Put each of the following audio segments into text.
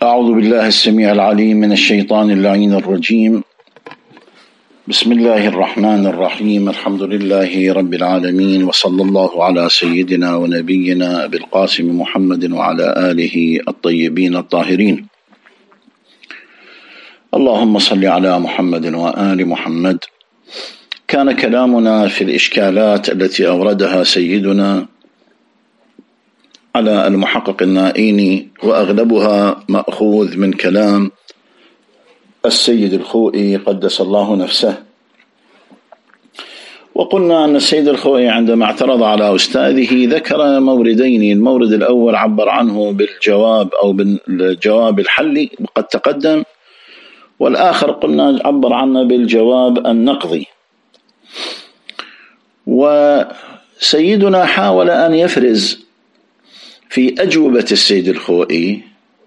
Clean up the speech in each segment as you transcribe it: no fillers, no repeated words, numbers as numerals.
أعوذ بالله السميع العليم من الشيطان اللعين الرجيم. بسم الله الرحمن الرحيم. الحمد لله رب العالمين، وصلى الله على سيدنا ونبينا أبي القاسم محمد وعلى آله الطيبين الطاهرين. اللهم صل على محمد وآل محمد. كان كلامنا في الإشكالات التي أوردها سيدنا على المحقق النائيني، وأغلبها مأخوذ من كلام السيد الخوئي قدس الله نفسه. وقلنا أن السيد الخوئي عندما اعترض على أستاذه ذكر موردين. المورد الأول عبر عنه بالجواب أو بالجواب الحلي قد تقدم، والآخر قلنا عبر عنه بالجواب النقضي. وسيدنا حاول أن يفرز في أجوبة السيد الخوئي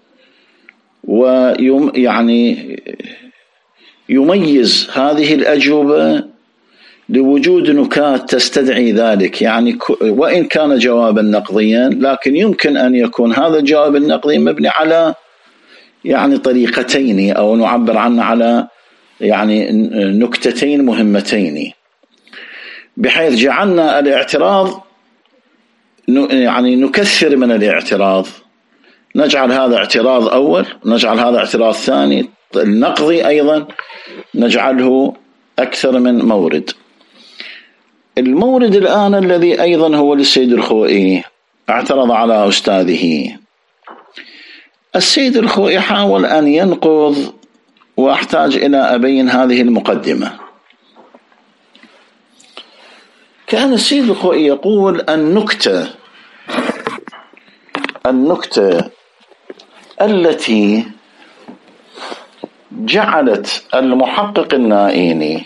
يميز هذه الأجوبة لوجود نكات تستدعي ذلك، وإن كان جوابا نقضيا لكن يمكن أن يكون هذا الجواب النقضي مبني على طريقتين، أو نعبر عنه على نكتتين مهمتين، بحيث جعلنا الاعتراض نكثر من الاعتراض، نجعل هذا اعتراض أول، نجعل هذا اعتراض ثاني، النقضي أيضا نجعله أكثر من مورد. المورد الآن الذي أيضا هو للسيد الخوئي اعترض على أستاذه. السيد الخوئي حاول أن ينقض، وأحتاج إلى أبين هذه المقدمة. كان السيد الخوئي يقول النكتة التي جعلت المحقق النائيني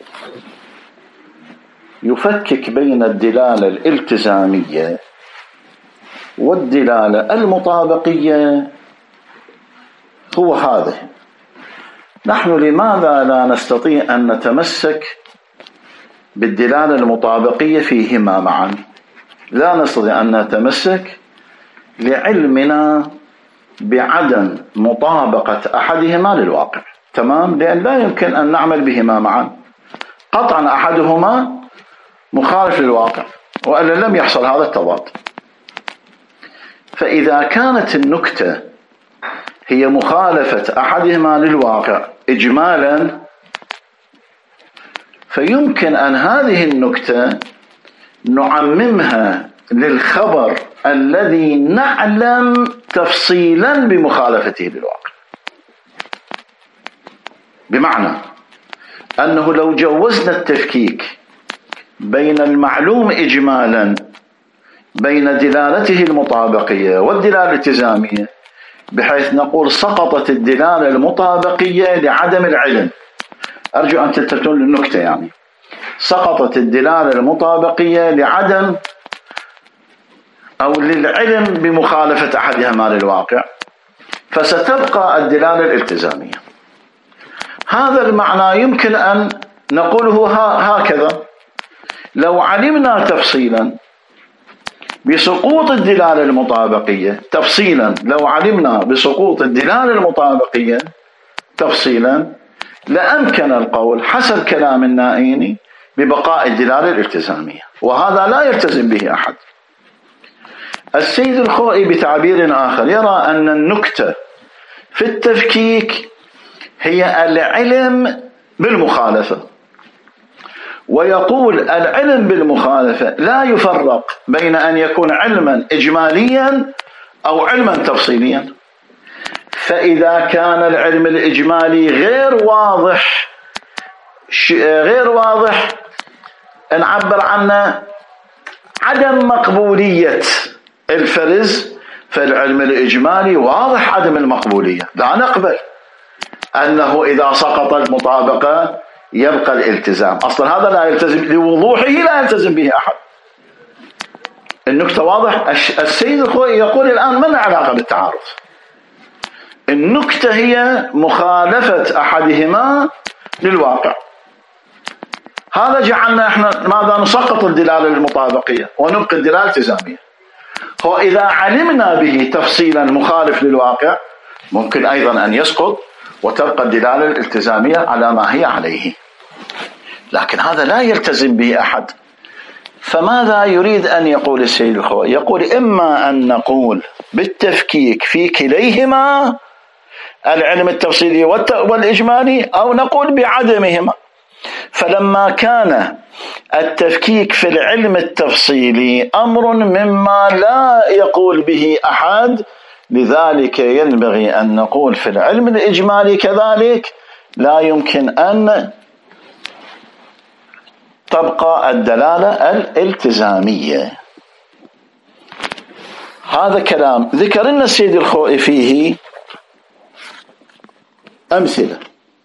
يفكك بين الدلالة الالتزامية والدلالة المطابقية هو هذا: نحن لماذا لا نستطيع أن نتمسك بالدلالة المطابقية فيهما معا؟ لا نستطيع أن نتمسك لعلمنا بعدم مطابقة أحدهما للواقع، تمام؟ لأن لا يمكن أن نعمل بهما معا، قطعا أحدهما مخالف للواقع، وإلا لم يحصل هذا التضاد. فإذا كانت النكتة هي مخالفة أحدهما للواقع إجمالا، فيمكن أن هذه النكتة نعممها للخبر الذي نعلم تفصيلا بمخالفته للواقع. بمعنى أنه لو جوزنا التفكيك بين المعلوم إجمالا بين دلالته المطابقية والدلالة الالتزامية، بحيث نقول سقطت الدلالة المطابقية لعدم العلم، أرجو أن تلتفتون للنكتة، سقطت الدلالة المطابقية لعدم أو للعلم بمخالفة أحدهما للواقع، فستبقى الدلالة الالتزامية. هذا المعنى يمكن أن نقوله هكذا: لو علمنا تفصيلا بسقوط الدلالة المطابقية تفصيلا، لو علمنا بسقوط الدلالة المطابقية تفصيلا، لأمكن القول حسب كلام النائيني ببقاء الدلالة الالتزامية، وهذا لا يلتزم به أحد. السيد الخوئي بتعبير آخر يرى أن النكتة في التفكيك هي العلم بالمخالفة، ويقول العلم بالمخالفة لا يفرق بين أن يكون علما إجماليا أو علما تفصيليا. فإذا كان العلم الإجمالي غير واضح نعبر عنه عدم مقبولية الفرز، فالعلم الإجمالي واضح عدم المقبولية، لا نقبل أنه إذا سقط المطابقة يبقى الالتزام. أصلا هذا لا يلتزم، لوضوحه لا يلتزم به أحد. النكتة واضح. السيد الخوئي يقول الآن ما علاقة بالتعارض، النكتة هي مخالفة أحدهما للواقع. هذا جعلنا احنا ماذا؟ نسقط الدلالة المطابقية ونبقي الدلالة الالتزامية. هو إذا علمنا به تفصيلا مخالف للواقع ممكن أيضا أن يسقط وتبقى الدلالة الالتزامية على ما هي عليه، لكن هذا لا يلتزم به أحد. فماذا يريد أن يقول السيد الخوئي؟ يقول إما أن نقول بالتفكيك في كليهما، العلم التفصيلي والإجمالي، أو نقول بعدمهما. فلما كان التفكيك في العلم التفصيلي أمر مما لا يقول به أحد، لذلك ينبغي أن نقول في العلم الإجمالي كذلك لا يمكن أن تبقى الدلالة الالتزامية. هذا كلام ذكر لنا السيد الخوئي فيه أمثلة،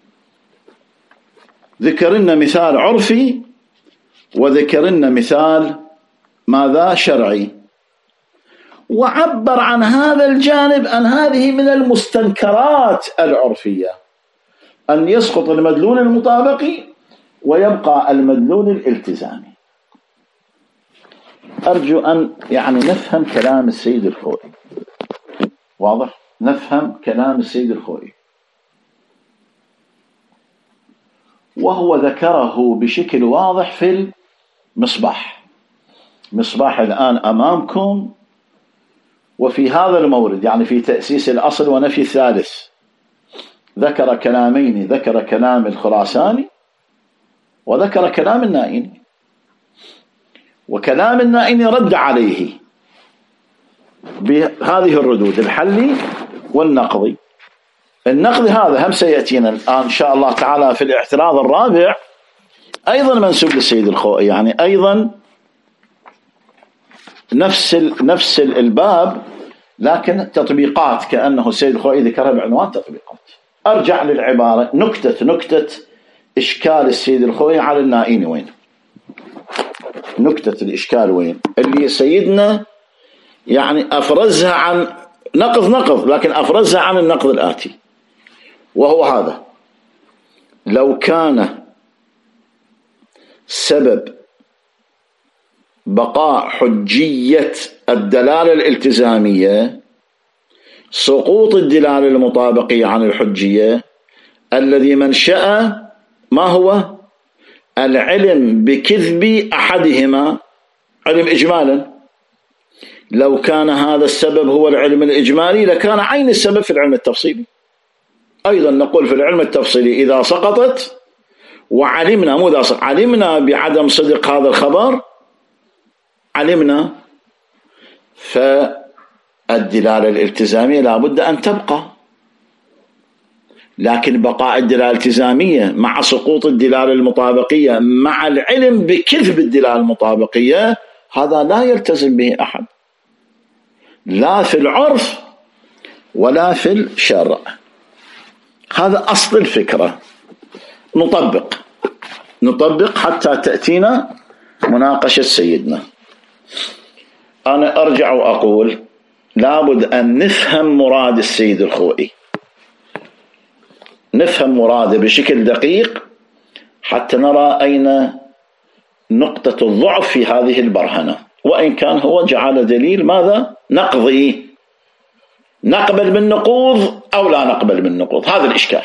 ذكر لنا مثال عرفي وذكر لنا مثال ماذا شرعي، وعبر عن هذا الجانب أن هذه من المستنكرات العرفية، أن يسقط المدلول المطابقي ويبقى المدلول الالتزامي. أرجو أن نفهم كلام السيد الخوئي، واضح؟ نفهم كلام السيد الخوئي، وهو ذكره بشكل واضح في المصباح. مصباح الآن أمامكم، وفي هذا المورد في تأسيس الأصل ونفي الثالث ذكر كلامين، ذكر كلام الخراساني وذكر كلام النائني، وكلام النائني رد عليه بهذه الردود: الحلي والنقضي. النقضي هذا هم سيأتينا الآن إن شاء الله تعالى في الاعتراض الرابع، أيضا منسوب للسيد الخوئي، أيضا نفس الباب، لكن تطبيقات، كأنه السيد الخوئي ذكرها بعنوان تطبيقات. أرجع للعبارة، نكتة إشكال السيد الخوئي على النائين وين؟ نكتة الإشكال وين؟ اللي سيدنا أفرزها عن نقض، لكن أفرزها عن النقض الآتي، وهو هذا: لو كان سبب بقاء حجية الدلالة الالتزامية سقوط الدلالة المطابقية عن الحجية، الذي منشأ ما هو؟ العلم بكذب أحدهما، علم إجمالا. لو كان هذا السبب هو العلم الإجمالي لكان عين السبب في العلم التفصيلي. أيضا نقول في العلم التفصيلي إذا سقطت وعلمنا، مو إذا علمنا بعدم صدق هذا الخبر، علمنا، فالدلالة الالتزامية لا بد أن تبقى. لكن بقاء الدلالة الالتزامية مع سقوط الدلالة المطابقية مع العلم بكذب الدلالة المطابقية، هذا لا يلتزم به أحد، لا في العرف ولا في الشرع. هذا أصل الفكرة. نطبق حتى تأتينا مناقشة سيدنا. أنا أرجع وأقول لابد أن نفهم مراد السيد الخوئي، نفهم مراده بشكل دقيق حتى نرى أين نقطة الضعف في هذه البرهنة، وإن كان هو جعل دليل ماذا؟ نقضي، نقبل بالنقوض أو لا نقبل بالنقوض، هذا الإشكال.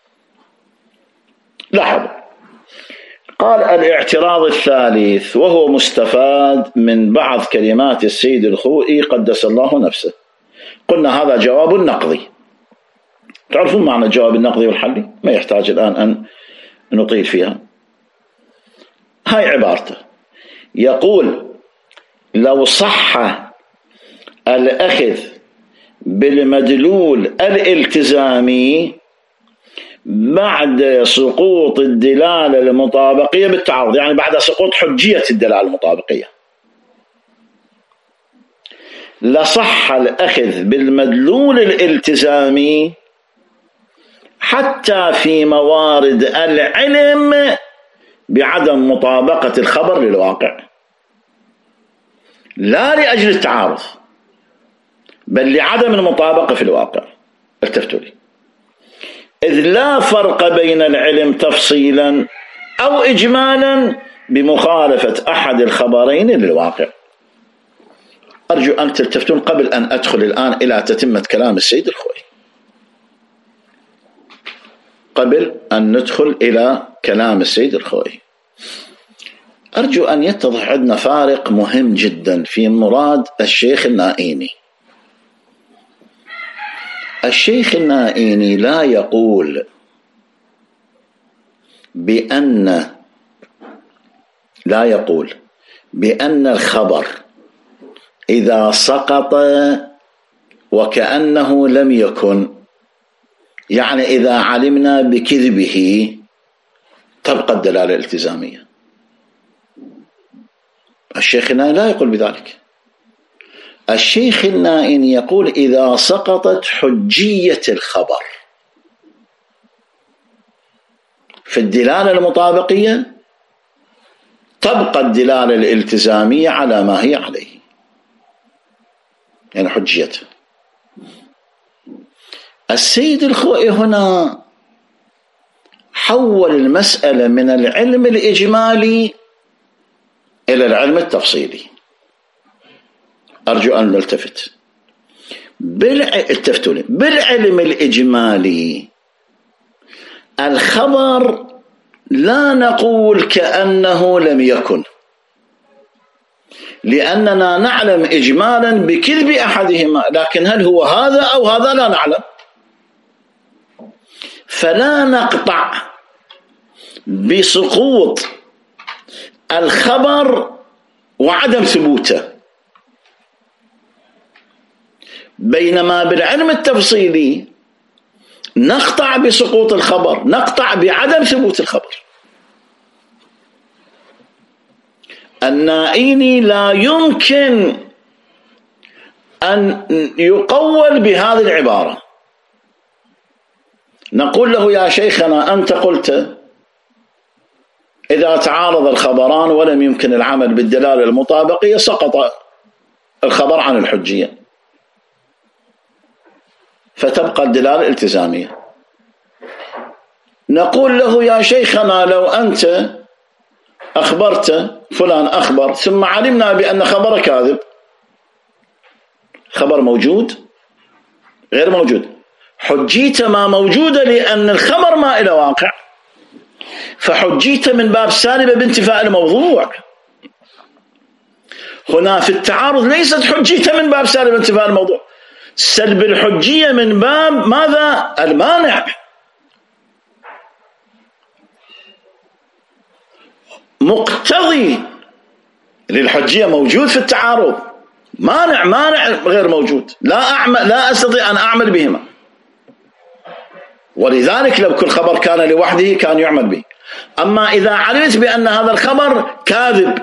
لاحظوا، قال الاعتراض الثالث، وهو مستفاد من بعض كلمات السيد الخوئي قدس الله نفسه. قلنا هذا جواب النقضي. تعرفون معنى الجواب النقضي والحلي؟ ما يحتاج الآن أن نطيل فيها. هاي عبارته، يقول: لو صح الأخذ بالمدلول الالتزامي بعد سقوط الدلالة المطابقية بالتعارض، بعد سقوط حجية الدلالة المطابقية، لصح الأخذ بالمدلول الالتزامي حتى في موارد العلم بعدم مطابقة الخبر للواقع، لا لأجل التعارض بل لعدم المطابقة في الواقع. التفتوا لي، إذ لا فرق بين العلم تفصيلا أو إجمالا بمخالفة أحد الخبرين للواقع. أرجو أن تلتفتون قبل أن أدخل الآن إلى تتمة كلام السيد الخوئي. قبل أن ندخل إلى كلام السيد الخوئي، أرجو أن يتضح عندنا فارق مهم جدا في مراد الشيخ النائيني. الشيخ النائيني لا يقول بأن الخبر إذا سقط وكأنه لم يكن، يعني إذا علمنا بكذبه تبقى الدلالة الالتزامية. الشيخ النائيني لا يقول بذلك. الشيخ النائيني يقول إذا سقطت حجية الخبر في الدلالة المطابقية تبقى الدلالة الالتزامية على ما هي عليه، يعني حجيته. السيد الخوئي هنا حول المسألة من العلم الإجمالي إلى العلم التفصيلي. أرجو أن نلتفت. بالعلم الإجمالي الخبر لا نقول كأنه لم يكن، لأننا نعلم إجمالا بكذب أحدهما، لكن هل هو هذا أو هذا لا نعلم، فلا نقطع بسقوط الخبر وعدم ثبوته. بينما بالعلم التفصيلي نقطع بسقوط الخبر، نقطع بعدم ثبوت الخبر. النائيني لا يمكن أن يقول بهذه العبارة. نقول له يا شيخنا أنت قلت إذا تعارض الخبران ولم يمكن العمل بالدلالة المطابقية سقط الخبر عن الحجية، فتبقى الدلالة الالتزامية. نقول له يا شيخنا لو أنت أخبرت فلان أخبر ثم علمنا بأن خبر كاذب، خبر موجود غير موجود، حجيته ما موجودة لأن الخبر ما إلى واقع، فحجيته من باب سالبة بانتفاء الموضوع. هنا في التعارض ليست حجيته من باب سالبة بانتفاء الموضوع، سلب الحجية من باب ماذا؟ المانع. مقتضي للحجية موجود في التعارض، مانع غير موجود، لا أستطيع أن أعمل بهما. ولذلك لو كل خبر كان لوحده كان يعمل به. أما إذا علمت بأن هذا الخبر كاذب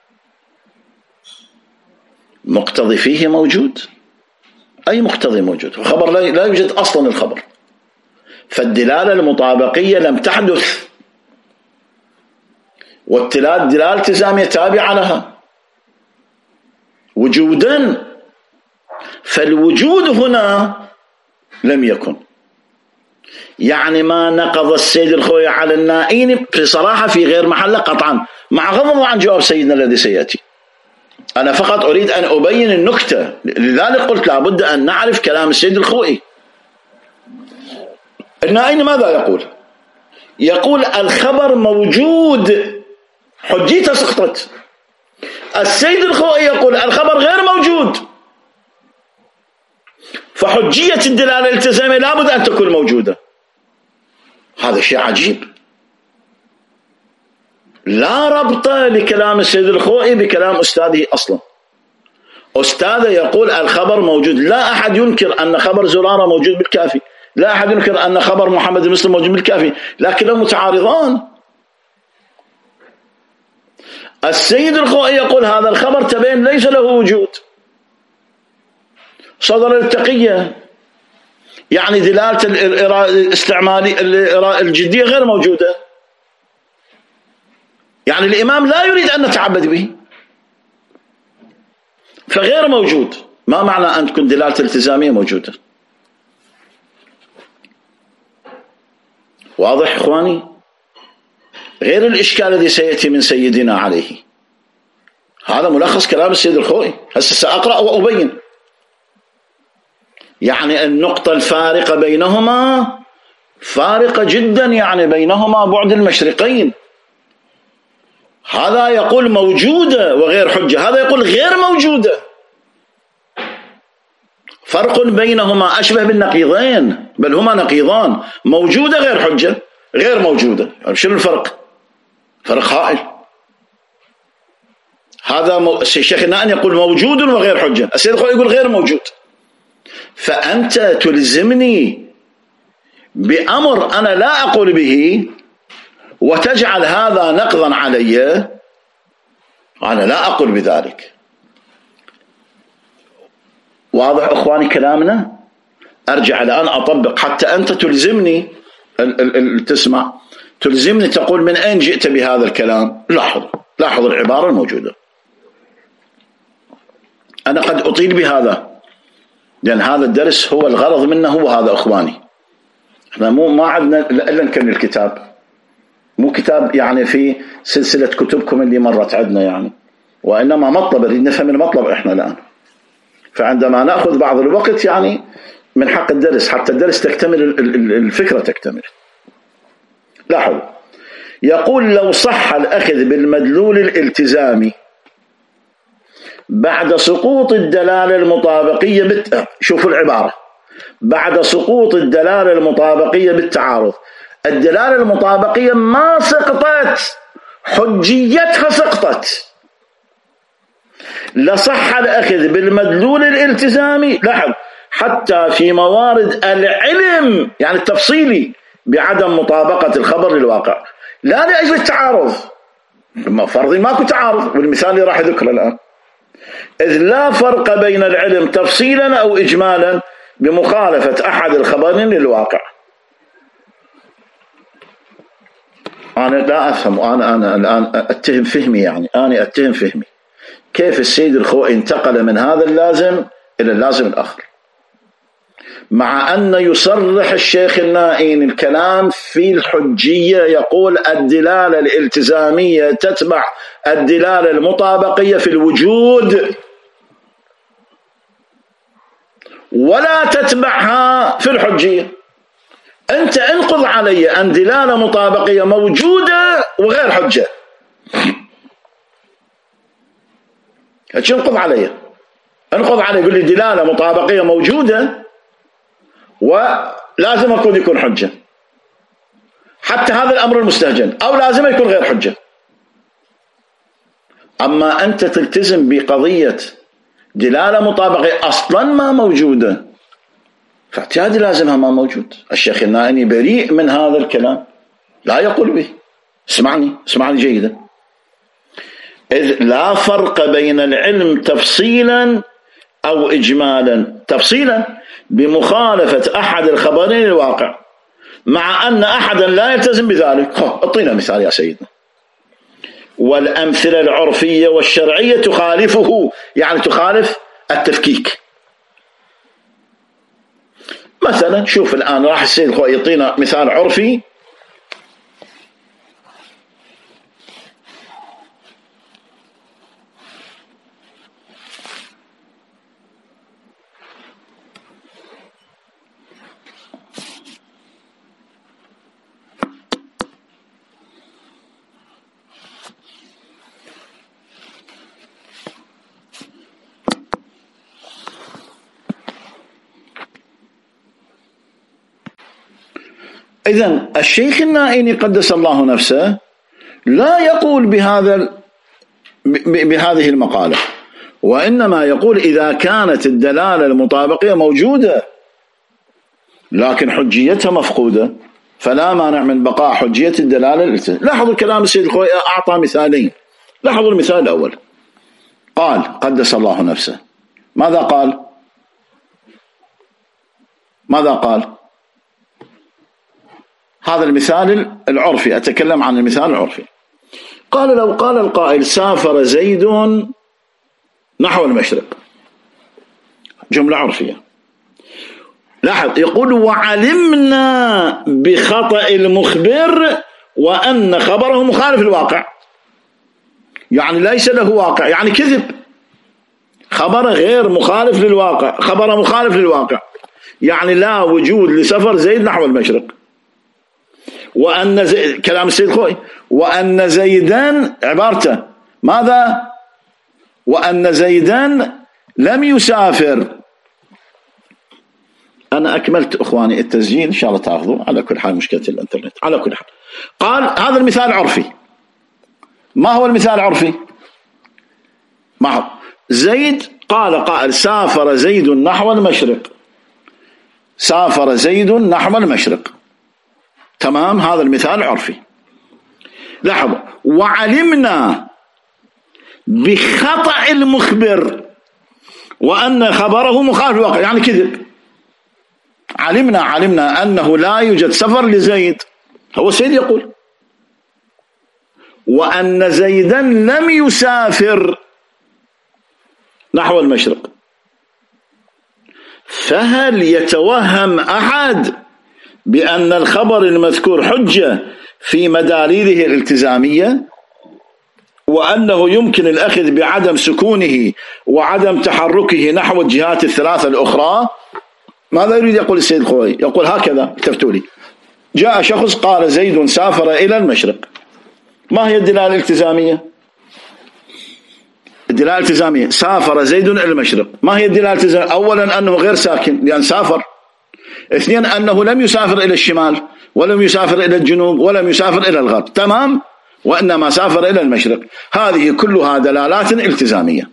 مقتضي فيه موجود، أي مقتضي موجود، وخبر لا يوجد أصلا الخبر، فالدلالة المطابقية لم تحدث، والدلالة الالتزامية تابعة لها وجودا، فالوجود هنا لم يكن. يعني ما نقض السيد الخوئي على النائيني في صراحة في غير محله قطعا، مع غضب عن جواب سيدنا الذي سيأتي. أنا فقط أريد أن أبين النكتة، لذلك قلت لابد أن نعرف كلام السيد الخوئي. النائيني ماذا يقول؟ يقول الخبر موجود حجيته سقطت. السيد الخوئي يقول الخبر غير موجود، فحجية الدلالة الالتزامية لابد أن تكون موجودة. هذا شيء عجيب، لا ربط لكلام السيد الخوئي بكلام أستاذه أصلا. أستاذه يقول الخبر موجود، لا أحد ينكر أن خبر زرارة موجود بالكافي، لا أحد ينكر أن خبر محمد المسلم موجود بالكافي، لكنهم متعارضان. السيد الخوئي يقول هذا الخبر تبين ليس له وجود، صدر التقية، يعني دلالة الاستعمالي الجدية غير موجودة، يعني الإمام لا يريد أن نتعبد به، فغير موجود. ما معنى أن تكون دلالة التزامية موجودة؟ واضح إخواني؟ غير الإشكال الذي سيأتي من سيدنا عليه. هذا ملخص كلام السيد الخوئي، هسه سأقرأ وأبين. يعني النقطة الفارقة بينهما فارقة جدا، يعني بينهما بعد المشرقين. هذا يقول موجودة وغير حجة، هذا يقول غير موجودة. فرق بينهما أشبه بالنقيضين، بل هما نقيضان، موجودة غير حجة، غير موجودة. شنو الفرق؟ فرق هائل. هذا الشيخ النائي يقول موجود وغير حجة، السيد الخوئي يقول غير موجود. فأنت تلزمني بأمر أنا لا أقول به وتجعل هذا نقضا علي، أنا لا أقول بذلك. واضح أخواني كلامنا؟ أرجع الآن أطبق حتى أنت تلزمني، تسمع، تلزمني تقول من أين جئت بهذا الكلام. لاحظ العبارة الموجودة. أنا قد أطيل بهذا لأن هذا الدرس هو الغرض منه هو هذا أخواني. احنا ما عندنا إلا نكمل الكتاب، مو كتاب يعني في سلسلة كتبكم اللي مرت عندنا يعني، وإنما مطلب نريد نفهم المطلب إحنا الآن. فعندما نأخذ بعض الوقت يعني من حق الدرس حتى الدرس تكتمل الفكرة تكتمل. لاحظوا، يقول لو صح الأخذ بالمدلول الالتزامي بعد سقوط الدلالة المطابقية شوفوا العبارة، بعد سقوط الدلالة المطابقية بالتعارض. الدلالة المطابقية ما سقطت، حجيتها سقطت. لصح الأخذ بالمدلول الالتزامي، لاحظ، حتى في موارد العلم يعني التفصيلي بعدم مطابقة الخبر للواقع، لا لأجل التعارض، فرضي ماكو تعارض، والمثال اللي راح يذكره الآن، إذ لا فرق بين العلم تفصيلا أو إجمالا بمخالفة أحد الخبرين للواقع. أنا لا أفهم، أنا الآن أتهم فهمي، يعني أنا أتهم فهمي كيف السيد الخوئي انتقل من هذا اللازم إلى اللازم الآخر، مع أن يصرح الشيخ النائين الكلام في الحجية، يقول الدلالة الالتزامية تتبع الدلالة المطابقية في الوجود ولا تتبعها في الحجية. أنت انقض علي أن دلالة مطابقية موجودة وغير حجة، انقض علي، يقول لي دلالة مطابقية موجودة ولازم يكون حجة، حتى هذا الأمر المستهجن، أو لازم يكون غير حجة. أما أنت تلتزم بقضية دلالة مطابقة أصلا ما موجودة، فاعتيادي لازمها ما موجود. الشيخ النائي بريء من هذا الكلام، لا يقول به. اسمعني جيدا. إذ لا فرق بين العلم تفصيلا أو إجمالا، تفصيلا بمخالفة أحد الخبرين الواقع، مع أن أحدا لا يلتزم بذلك. اعطينا مثال يا سيدنا. والأمثلة العرفية والشرعية تخالفه، يعني تخالف التفكيك. مثلا شوف الآن راح السيد الخوئي يعطينا مثال عرفي. إذن الشيخ النائي قدس الله نفسه لا يقول بهذه المقالة، وإنما يقول إذا كانت الدلالة المطابقية موجودة لكن حجيتها مفقودة فلا مانع من بقاء حجية الدلالة. لاحظوا كلام السيد الخوئي، أعطى مثالين. لاحظوا المثال الأول، قال قدس الله نفسه، ماذا قال؟ هذا المثال العرفي، أتكلم عن المثال العرفي. قال لو قال القائل سافر زيد نحو المشرق، جملة عرفية. لاحظ، يقول وعلمنا بخطأ المخبر وأن خبره مخالف للواقع، يعني ليس له واقع، يعني كذب، خبره غير مخالف للواقع، خبره مخالف للواقع، يعني لا وجود لسفر زيد نحو المشرق. وأن كلام السيد الخوئي، وأن زيدا عبارته ماذا؟ وأن زيدا لم يسافر. أنا أكملت أخواني التسجيل إن شاء الله تأخذوا، على كل حال مشكلة الإنترنت. على كل حال قال هذا المثال عرفي. ما هو المثال العرفي؟ ما هو؟ زيد قال سافر زيد نحو المشرق، سافر زيد نحو المشرق، تمام، هذا المثال العرفي. لاحظوا، وعلمنا بخطأ المخبر وأن خبره مخالف الواقع، يعني كذب. علمنا أنه لا يوجد سفر لزيد، هو السيد يقول، وأن زيدا لم يسافر نحو المشرق. فهل يتوهم أحد بأن الخبر المذكور حجة في مداليله الالتزامية، وأنه يمكن الأخذ بعدم سكونه وعدم تحركه نحو الجهات الثلاثة الأخرى؟ ماذا يريد يقول السيد الخوئي؟ يقول هكذا، التفتوا لي: جاء شخص قال زيد سافر إلى المشرق. ما هي الدلالة الالتزامية؟ الدلالة الالتزامية سافر زيد إلى المشرق. ما هي الدلالة الالتزامية؟ أولا أنه غير ساكن لأن سافر. اثنين أنه لم يسافر إلى الشمال ولم يسافر إلى الجنوب ولم يسافر إلى الغرب، تمام، وإنما سافر إلى المشرق. هذه كلها دلالات التزامية،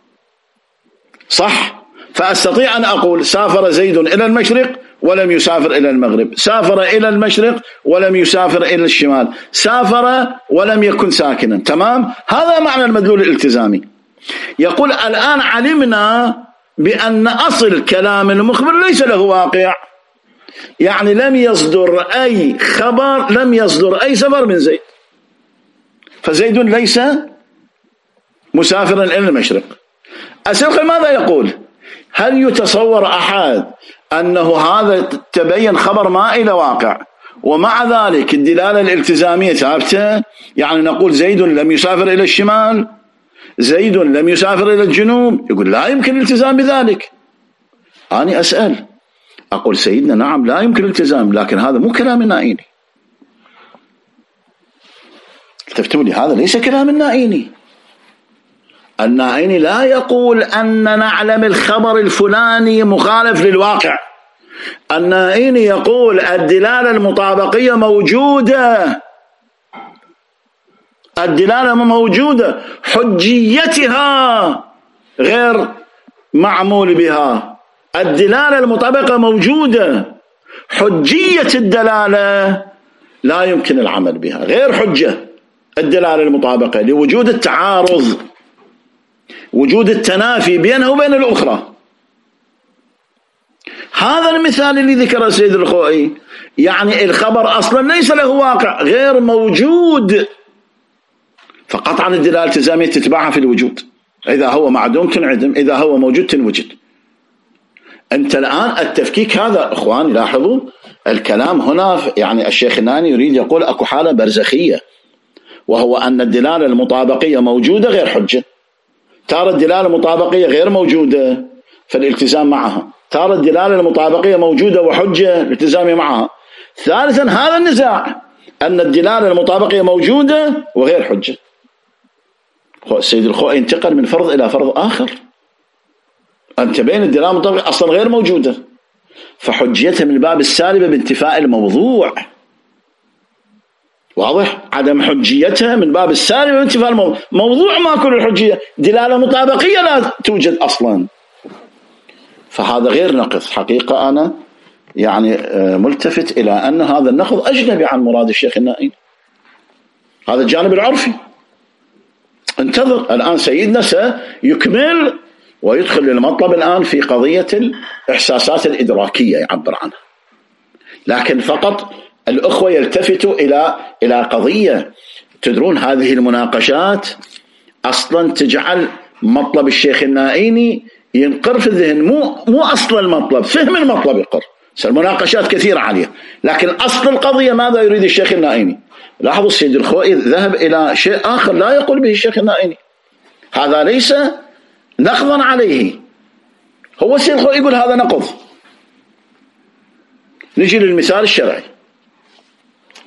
صح؟ فأستطيع أن أقول سافر زيد إلى المشرق ولم يسافر إلى المغرب، سافر إلى المشرق ولم يسافر إلى الشمال، سافر ولم يكن ساكنا، تمام. هذا معنى المدلول الالتزامي. يقول الآن علمنا بأن أصل كلام المخبر ليس له واقع، يعني لم يصدر أي خبر، لم يصدر أي سفر من زيد، فزيد ليس مسافرا إلى المشرق. السيد ماذا يقول؟ هل يتصور أحد أنه هذا تبين خبر ما إلى واقع ومع ذلك الدلالة الالتزامية ثابتة؟ يعني نقول زيد لم يسافر إلى الشمال، زيد لم يسافر إلى الجنوب. يقول لا يمكن الالتزام بذلك. أنا أسأل أقول سيدنا نعم لا يمكن الالتزام، لكن هذا مو كلام النائيني. التفتوا لي، هذا ليس كلام النائيني. النائيني لا يقول أن نعلم الخبر الفلاني مخالف للواقع. النائيني يقول الدلالة المطابقية موجودة، الدلالة موجودة، حجيتها غير معمول بها. الدلالة المطابقة موجودة، حجية الدلالة لا يمكن العمل بها، غير حجة الدلالة المطابقة لوجود التعارض، وجود التنافي بينها وبين الأخرى. هذا المثال اللي ذكره السيد الخوئي، يعني الخبر أصلا ليس له واقع، غير موجود، فقطعا الدلالة الالتزامية تتبعها في الوجود. إذا هو معدوم تنعدم، إذا هو موجود تنوجد. أنت الآن التفكيك هذا إخواني لاحظوا الكلام هنا، يعني الشيخ الناني يريد يقول أكو حالة برزخية، وهو أن الدلالة المطابقية موجودة غير حجة. ترى الدلالة المطابقية غير موجودة فالالتزام معها، ترى الدلالة المطابقية موجودة وحجة الالتزام معها. ثالثا هذا النزاع أن الدلالة المطابقية موجودة وغير حجة. السيد الخوئي انتقل من فرض إلى فرض آخر، أنت بين الدلالة المطابقة أصلا غير موجودة، فحجيتها من الباب السالبة بانتفاء الموضوع. واضح؟ عدم حجيتها من باب السالبة بانتفاء الموضوع. موضوع ما كل الحجية، دلالة مطابقية لا توجد أصلا، فهذا غير نقض. حقيقة أنا يعني ملتفت إلى أن هذا النقض أجنبي عن مراد الشيخ النائين. هذا الجانب العرفي. انتظر الآن سيدنا سيكمل ويدخل المطلب الآن في قضية الإحساسات الإدراكية يعبر عنها. لكن فقط الأخوة يلتفتوا إلى قضية. تدرون هذه المناقشات أصلا تجعل مطلب الشيخ النائيني ينقر في الذهن، مو أصل المطلب، فهم المطلب يقر. المناقشات كثيرة عليه، لكن أصل القضية ماذا يريد الشيخ النائيني؟ لاحظوا السيد الخوئي ذهب إلى شيء آخر لا يقول به الشيخ النائيني. هذا ليس نقضا عليه، هو السيد الخوئي يقول هذا نقض. نجي للمثال الشرعي.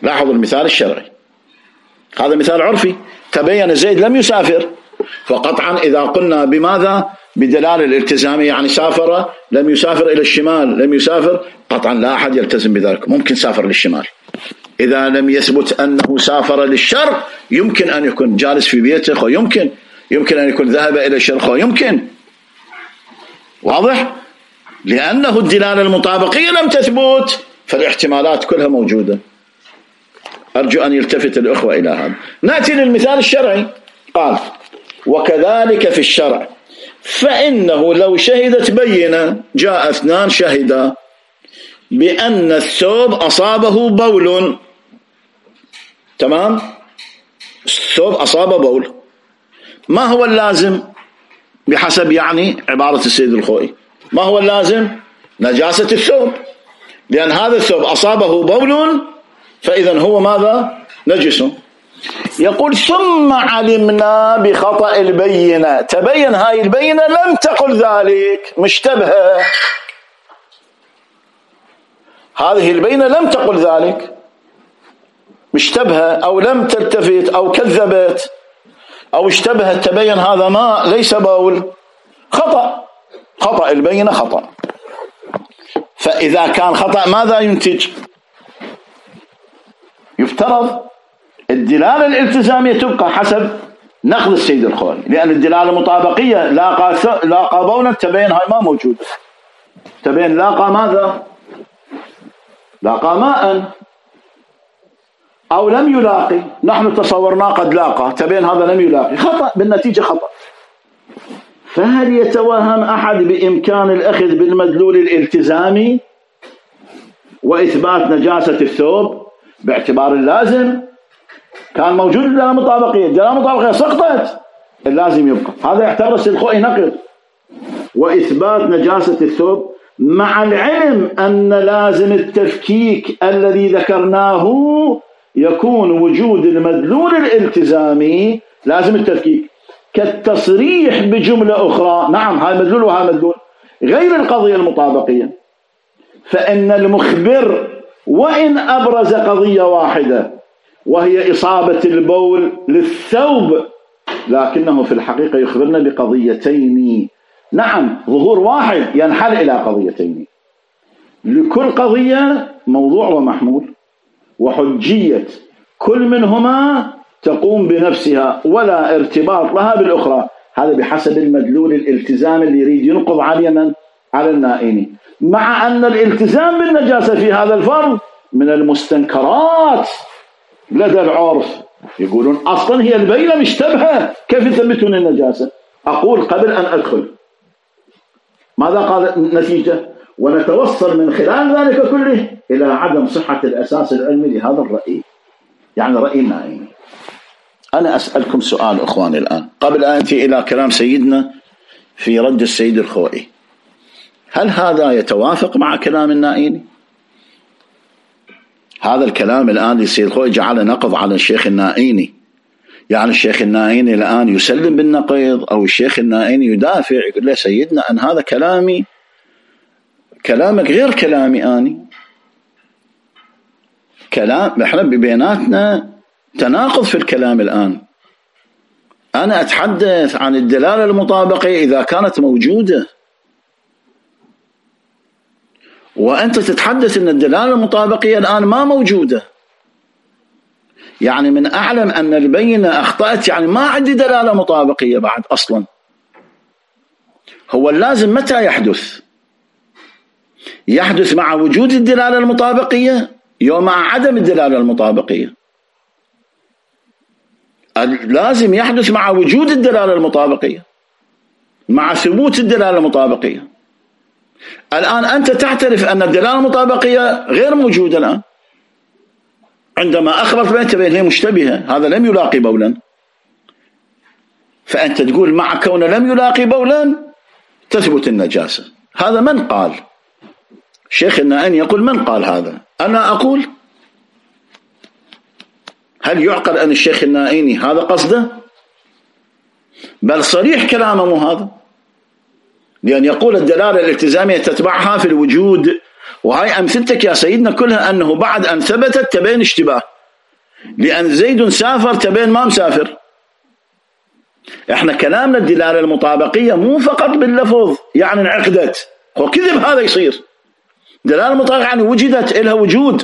لاحظوا المثال الشرعي، هذا مثال عرفي. تبين زيد لم يسافر، فقطعا إذا قلنا بماذا؟ بدلالة الالتزامية، يعني سافر، لم يسافر إلى الشمال، لم يسافر، قطعا لا أحد يلتزم بذلك. ممكن سافر للشمال، إذا لم يثبت أنه سافر للشرق يمكن أن يكون جالس في بيته، ويمكن أن يكون ذهب إلى الشرق، ويمكن. واضح؟ لأنه الدلالة المطابقية لم تثبت، فالاحتمالات كلها موجودة. أرجو أن يلتفت الأخوة إلى هذا. نأتي للمثال الشرعي. قال: وكذلك في الشرع، فإنه لو شهدت بينة، جاء اثنان شهدا بأن الثوب أصابه بول، تمام؟ الثوب أصاب بول، ما هو اللازم بحسب يعني عبارة السيد الخوئي؟ ما هو اللازم؟ نجاسة الثوب، لأن هذا الثوب أصابه بول، فإذا هو ماذا؟ نجس. يقول: ثم علمنا بخطأ البينة، تبين هاي البينة لم تقل ذلك، مشتبهة، هذه البينة لم تقل ذلك، مشتبهة، أو لم تلتفت، أو كذبت، أو اشتبهت، تبين هذا ماء ليس بول، خطأ البينة خطأ. فإذا كان خطأ ماذا ينتج؟ يفترض الدلالة الالتزامية تبقى حسب نقل السيد الخوئي، لأن الدلالة مطابقية، لاقى بولا، تبين هاي ما موجود، تبين لاقى ماذا؟ لاقى ماء، أو لم يلاقي، نحن تصورنا قد لاقى، تبين هذا لم يلاقي، خطأ، بالنتيجة خطأ. فهل يتوهم أحد بإمكان الأخذ بالمدلول الالتزامي وإثبات نجاسة الثوب باعتبار اللازم؟ كان موجود الدلالة المطابقية، الدلالة المطابقية سقطت، اللازم يبقى. هذا يعتبر السيد الخوئي نقل. وإثبات نجاسة الثوب مع العلم أن لازم التفكيك الذي ذكرناه يكون وجود المدلول الالتزامي، لازم التفكيك، كالتصريح بجملة أخرى، نعم هاي مدلول وهاي مدلول، غير القضية المطابقية. فإن المخبر وإن أبرز قضية واحدة وهي إصابة البول للثوب، لكنه في الحقيقة يخبرنا بقضيتين. نعم، ظهور واحد ينحل إلى قضيتين، لكل قضية موضوع ومحمول، وحجية كل منهما تقوم بنفسها ولا ارتباط لها بالأخرى. هذا بحسب المدلول الالتزام اللي يريد ينقض على النائني، مع أن الالتزام بالنجاسة في هذا الفرض من المستنكرات لدى العرف. يقولون أصلا هي البينة مشتبهة، كيف يثبتون النجاسة؟ أقول قبل أن أدخل ماذا قال النتيجة؟ ونتوصل من خلال ذلك كله إلى عدم صحة الأساس العلمي لهذا الرأي، يعني رأي النائمي. أنا أسألكم سؤال أخواني الآن قبل أن أتي إلى كلام سيدنا في رد السيد الخوئي، هل هذا يتوافق مع كلام النائمي؟ هذا الكلام الآن للسيد الخوئي جعل نقض على الشيخ النائيني، يعني الشيخ النائيني الآن يسلم بالنقيض، أو الشيخ النائيني يدافع، يقول له سيدنا أن هذا كلامك غير كلامي، أني كلام احنا ببيناتنا تناقض في الكلام. الآن أنا أتحدث عن الدلالة المطابقة إذا كانت موجودة، وأنت تتحدث أن الدلالة المطابقية الآن ما موجودة. يعني من أعلم أن البينة أخطأت، يعني ما عندي دلالة مطابقية بعد أصلا. هو اللازم متى يحدث مع وجود الدلالة المطابقية يوم مع عدم الدلالة المطابقية. لازم يحدث مع وجود الدلالة المطابقية، مع ثبوت الدلالة المطابقية. الآن أنت تعترف أن الدلالة المطابقية غير موجودة الآن، عندما أخبرت بأنت بأنها مشتبهة، هذا لم يلاقي بولا، فأنت تقول مع كونه لم يلاقي بولا تثبت النجاسة. هذا من قال؟ شيخ النائني يقول من قال هذا؟ أنا أقول هل يعقل أن الشيخ النائني هذا قصده؟ بل صريح كلامه مو هذا، لأن يقول الدلالة الالتزامية تتبعها في الوجود، وهي أمثلتك يا سيدنا كلها أنه بعد أن ثبتت تبين اشتباه، لأن زيد سافر تبين ما مسافر. احنا كلامنا الدلالة المطابقية مو فقط باللفظ يعني انعقدت، هو كذب هذا يصير. دلالة المطابقة يعني وجدت، إلها وجود،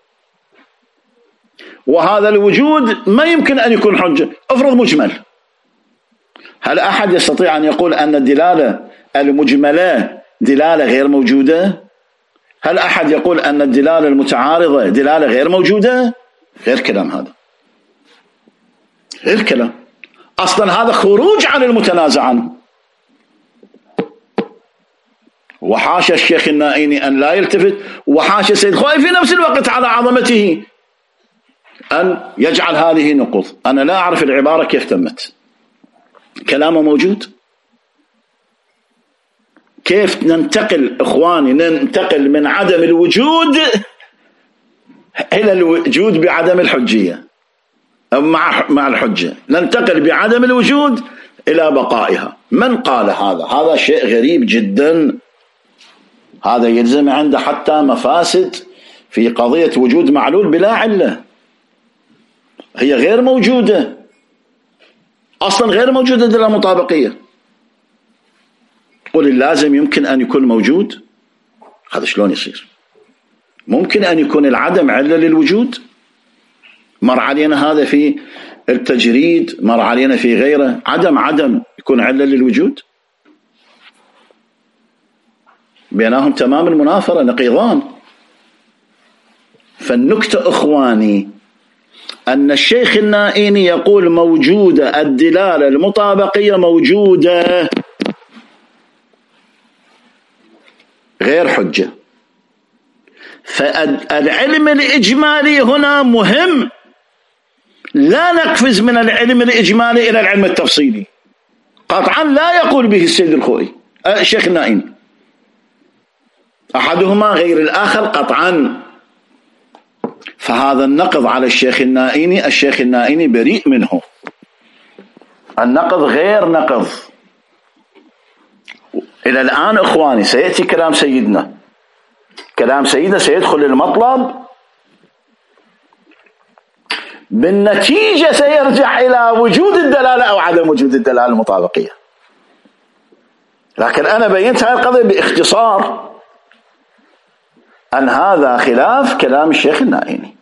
وهذا الوجود ما يمكن أن يكون حجة. افرض مجمل، هل أحد يستطيع أن يقول أن الدلالة المجملة دلالة غير موجودة؟ هل أحد يقول أن الدلالة المتعارضة دلالة غير موجودة؟ غير كلام، هذا غير كلام أصلا، هذا خروج عن المتنازع عنه. وحاشا الشيخ النائيني أن لا يلتفت، وحاشا السيد الخوئي في نفس الوقت على عظمته أن يجعل هذه نقوض. أنا لا أعرف العبارة كيف تمت، كلامه موجود. كيف ننتقل إخواني، ننتقل من عدم الوجود إلى الوجود بعدم الحجية، أو مع الحجة، ننتقل بعدم الوجود إلى بقائها. من قال هذا؟ هذا شيء غريب جدا. هذا يلزم عنده حتى مفاسد في قضية وجود معلول بلا علة، هي غير موجودة أصلا، غير موجودة دلالة مطابقية. قل اللازم يمكن أن يكون موجود، هذا شلون يصير؟ ممكن أن يكون العدم علة للوجود؟ مر علينا هذا في التجريد، مر علينا في غيره، عدم يكون علة للوجود. بينهم تمام المنافرة، نقيضان. فالنكتة إخواني أن الشيخ النائيني يقول موجودة الدلالة المطابقية، موجودة غير حجة. فالعلم الإجمالي هنا مهم، لا نقفز من العلم الإجمالي إلى العلم التفصيلي قطعا، لا يقول به السيد الخوئي الشيخ النائيني، أحدهما غير الآخر قطعا. فهذا النقض على الشيخ النائيني، الشيخ النائيني بريء منه. النقض غير نقض. إلى الآن إخواني سيأتي كلام سيدنا، كلام سيدنا سيدخل المطلب، بالنتيجة سيرجع إلى وجود الدلالة أو عدم وجود الدلالة المطابقية. لكن أنا بينت هذه القضية باختصار أن هذا خلاف كلام الشيخ النائيني.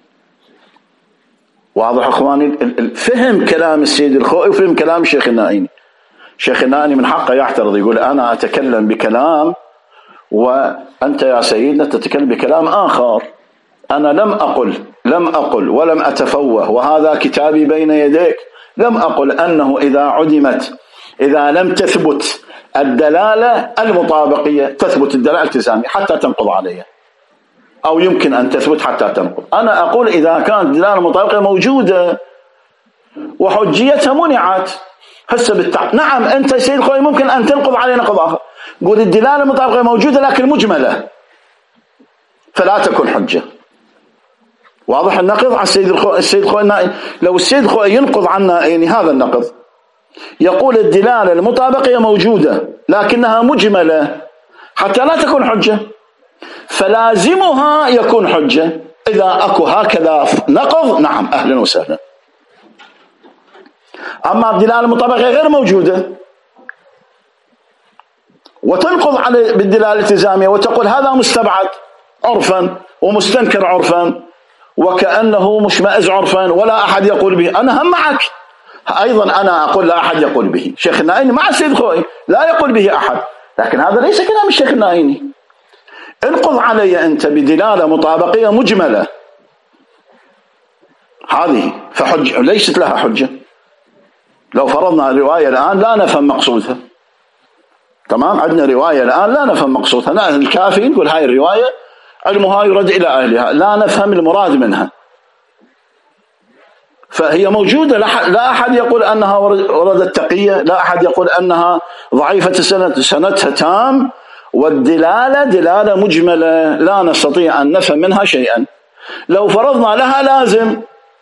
واضح إخواني؟ فهم كلام السيد الخوئي وفهم كلام الشيخ النائيني. الشيخ النائيني من حقه يعترض، يقول أنا أتكلم بكلام وأنت يا سيدنا تتكلم بكلام آخر. أنا لم أقل ولم أتفوه، وهذا كتابي بين يديك، لم أقل أنه إذا لم تثبت الدلالة المطابقية تثبت الدلالة الالتزامية حتى تنقض عليها، أو يمكن أن تثبت حتى تنقض. أنا أقول إذا كانت الدلالة المطابقية موجودة وحجيتها منعت هسه نعم أنت سيد الخوئي ممكن أن تنقض عليه نقض آخر، قول الدلالة المطابقية موجودة لكن مجملة فلا تكون حجة. واضح النقض على السيد الخوئي. لو السيد الخوئي ينقض عنا يعني هذا النقض، يقول الدلالة المطابقية موجودة لكنها مجملة حتى لا تكون حجة، فلازمها يكون حجة. إذا أكو هكذا نقض نعم أهلا وسهلا. أما الدلالة المطابقية غير موجودة وتنقض على بالدلالة الالتزامية وتقول هذا مستبعد عرفا ومستنكر عرفا وكأنه مشمئز عرفا ولا أحد يقول به، أنا هم معك أيضا، أنا أقول لا أحد يقول به. الشيخ النائيني مع السيد الخوئي لا يقول به أحد، لكن هذا ليس كلام الشيخ النائيني. انقض علي أنت بدلالة مطابقية مجملة، هذه فحجة ليست لها حجة. لو فرضنا الرواية الآن لا نفهم مقصودها، تمام، عندنا رواية الآن لا نفهم مقصودها، لا الكافي نقول هاي الرواية علمها يرد إلى أهلها، لا نفهم المراد منها، فهي موجودة. لا أحد يقول أنها وردت تقية، لا أحد يقول أنها ضعيفة السند، سندها تام، والدلالة دلالة مجملة لا نستطيع أن نفهم منها شيئا. لو فرضنا لها لازم،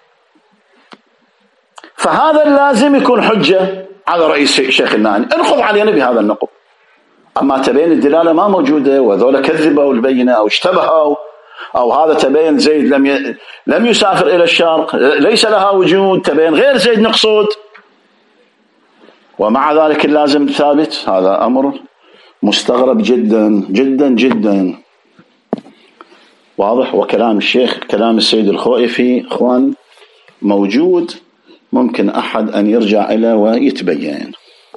فهذا اللازم يكون حجة على رئيس الشيخ النائيني، انخذ علينا بهذا النقض. أما تبين الدلالة ما موجودة وذولا كذبوا البينة أو اشتبهوا أو هذا تبين زيد لم يسافر إلى الشرق، ليس لها وجود، تبين غير زيد نقصد، ومع ذلك اللازم ثابت. هذا أمر مستغرب جدا جدا جدا. واضح؟ وكلام الشيخ، كلام السيد الخوئفي إخوان موجود، ممكن أحد أن يرجع إليه ويتبين.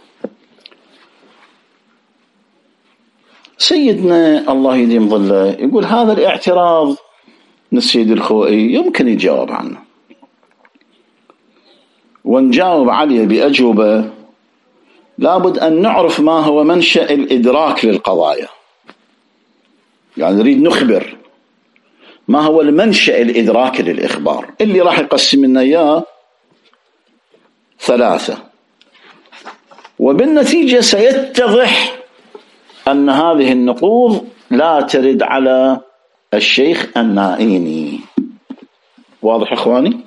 سيدنا الله يديم ظله يقول هذا الاعتراض من السيد الخوئي يمكن يجاوب عنه، ونجاوب عليه بأجوبة. لابد أن نعرف ما هو منشأ الإدراك للقضايا، يعني نريد نخبر ما هو المنشأ الإدراكي للإخبار، اللي راح يقسم لنا إياه 3، وبالنتيجة سيتضح أن هذه النقوض لا ترد على الشيخ النائيني. واضح إخواني؟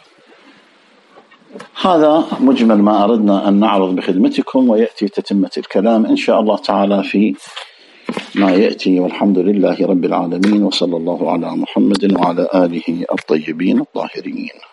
هذا مجمل ما أردنا أن نعرض بخدمتكم، ويأتي تتمة الكلام إن شاء الله تعالى في ما يأتي. والحمد لله رب العالمين، وصلى الله على محمد وعلى آله الطيبين الطاهرين.